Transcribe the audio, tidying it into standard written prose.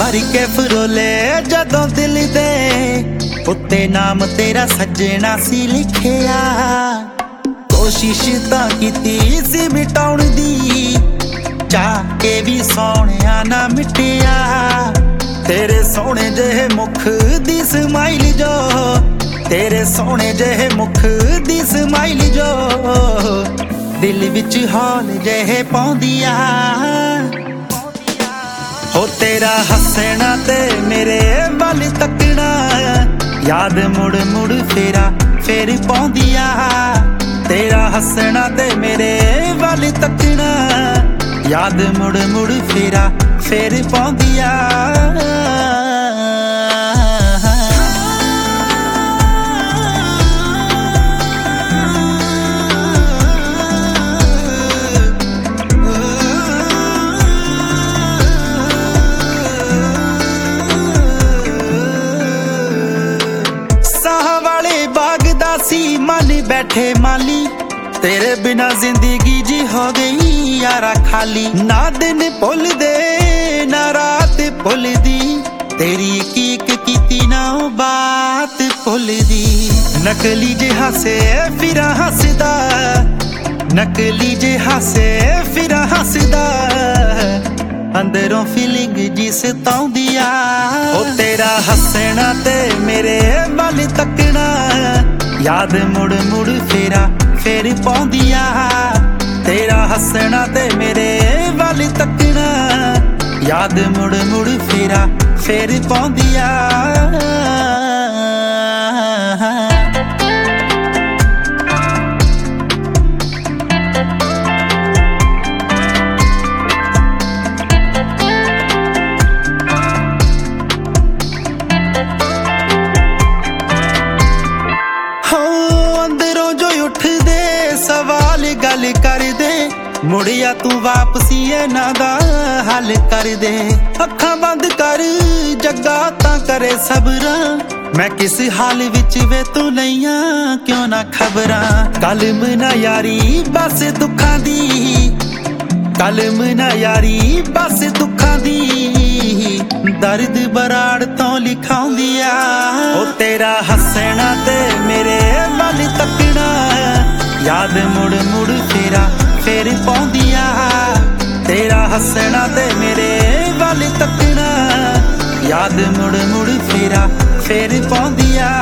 भर के फरोले जदों दिल दे उत्ते नाम तेरा सजना सी लिखिया। कोशिश तां कीती सी मिटाउण दी, चाह के भी सोहणिया ना मिटिया। तेरे सोहणे जेहे मुख दी स्माइल जो, तेरे सोहणे जेहे मुख दी स्माइल जो दिल विच हौल जेहे पाउंदिया। हो तेरा हसना ते मेरे वल तकना, याद मुड़ मुड़ फेरा फेर पाउंदिया। तेरा हसना ते मेरे वल तकना, याद मुड़ मुड़ फेरा फेर पाउंदिया। सी मन बैठे माली, तेरे बिना जिंदगी जी हो गई यारा खाली। ना दिन भुल दे ना रात भुल दी, तेरी एक कीती ना बात भुल दी। नकली जे हसे फिर हसदा, नकली जे हसे फिर हसदा, अंदरों फीलिंग जी सताउंदिया। ओ तेरा हसना ते मेरे वल तकना, याद मुड़ मुड़ फेरा फेर पाउंदिया। तेरा हसना ते मेरे वल तकना, याद मुड़ मुड़ फेरा फेर पाउंदिया। गल कर दे मुड़िया तू वापसी ना दा हल कर दे। अखां बंद कर जग्गा तां करे सबरा, मैं किस हाल विच वे तू नैया क्यों ना खबरां। कलम ना यारी बस दुखां दी, कलम ना यारी बस दुखां दी, दर्द बराड़ तो लिखाउंदिया। ओ तेरा हसना ते मेरे वल तकना, याद मुड़ मुड़ फेरा फेर पाउंदिया। तेरा हसना ते मेरे वल तकना, याद मुड़ मुड़ फेरा फेर पाउंदिया।